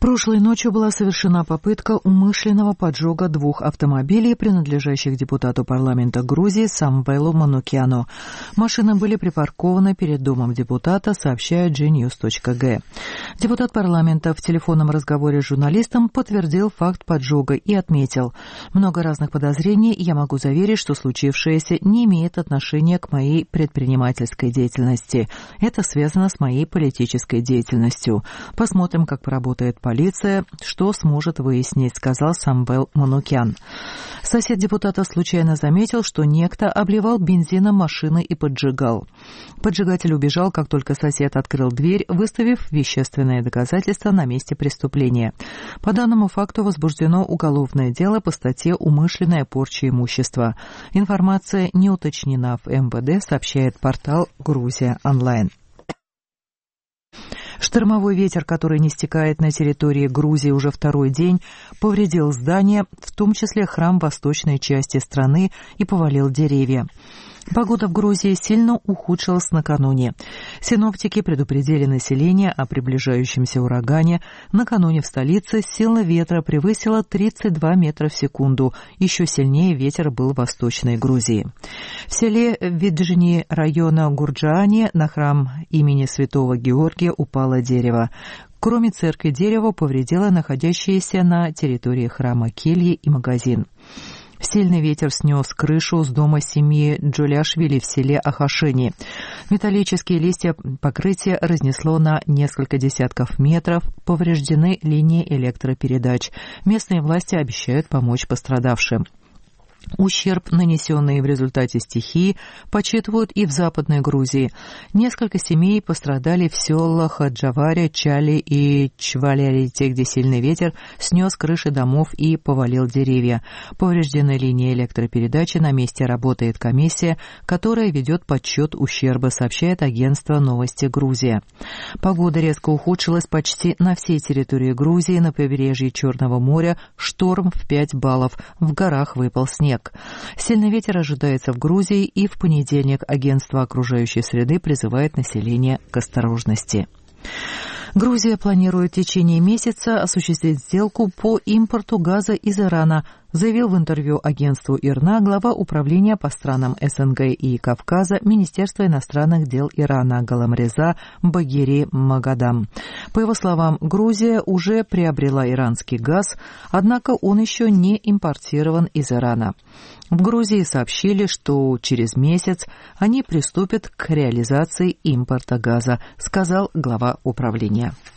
Прошлой ночью была совершена попытка умышленного поджога двух автомобилей, принадлежащих депутату парламента Грузии Самвелу Манукяну. Машины были припаркованы перед домом депутата, сообщает gnews.g. Депутат парламента в телефонном разговоре с журналистом подтвердил факт поджога и отметил: «Много разных подозрений, я могу заверить, что случившееся не имеет отношения к моей предпринимательской деятельности. Это связано с моей политической деятельностью. Посмотрим, как поработает полиция, что сможет выяснить», — сказал Самвел Манукян. Сосед депутата случайно заметил, что некто обливал бензином машины и поджигал. Поджигатель убежал, как только сосед открыл дверь, выставив вещественные доказательства на месте преступления. По данному факту возбуждено уголовное дело по статье «Умышленная порча имущества». Информация не уточнена в МВД, сообщает портал «Грузия онлайн». Штормовой ветер, который не стихает на территории Грузии уже второй день, повредил здания, в том числе храм в восточной части страны, и повалил деревья. Погода в Грузии сильно ухудшилась накануне. Синоптики предупредили население о приближающемся урагане. Накануне в столице сила ветра превысила 32 метра в секунду. Еще сильнее ветер был в восточной Грузии. В селе Виджни района Гурджаани на храм имени святого Георгия упало дерево. Кроме церкви, дерево повредило находящиеся на территории храма кельи и магазин. Сильный ветер снес крышу с дома семьи Джуляшвили в селе Ахашини. Металлические листья покрытия разнесло на несколько десятков метров, повреждены линии электропередач. Местные власти обещают помочь пострадавшим. Ущерб, нанесенный в результате стихии, подсчитывают и в Западной Грузии. Несколько семей пострадали в селах Джаваре, Чали и Чвалярите, где сильный ветер снес крыши домов и повалил деревья. Повреждены линии электропередачи, на месте работает комиссия, которая ведет подсчет ущерба, сообщает агентство «Новости Грузия». Погода резко ухудшилась почти на всей территории Грузии, на побережье Черного моря шторм в 5 баллов, в горах выпал снег. Сильный ветер ожидается в Грузии, и в понедельник агентство окружающей среды призывает население к осторожности. Грузия планирует в течение месяца осуществить сделку по импорту газа из Ирана, заявил в интервью агентству ИРНА глава управления по странам СНГ и Кавказа Министерства иностранных дел Ирана Галамреза Багири Магадам. По его словам, Грузия уже приобрела иранский газ, однако он еще не импортирован из Ирана. В Грузии сообщили, что через месяц они приступят к реализации импорта газа, сказал глава управления.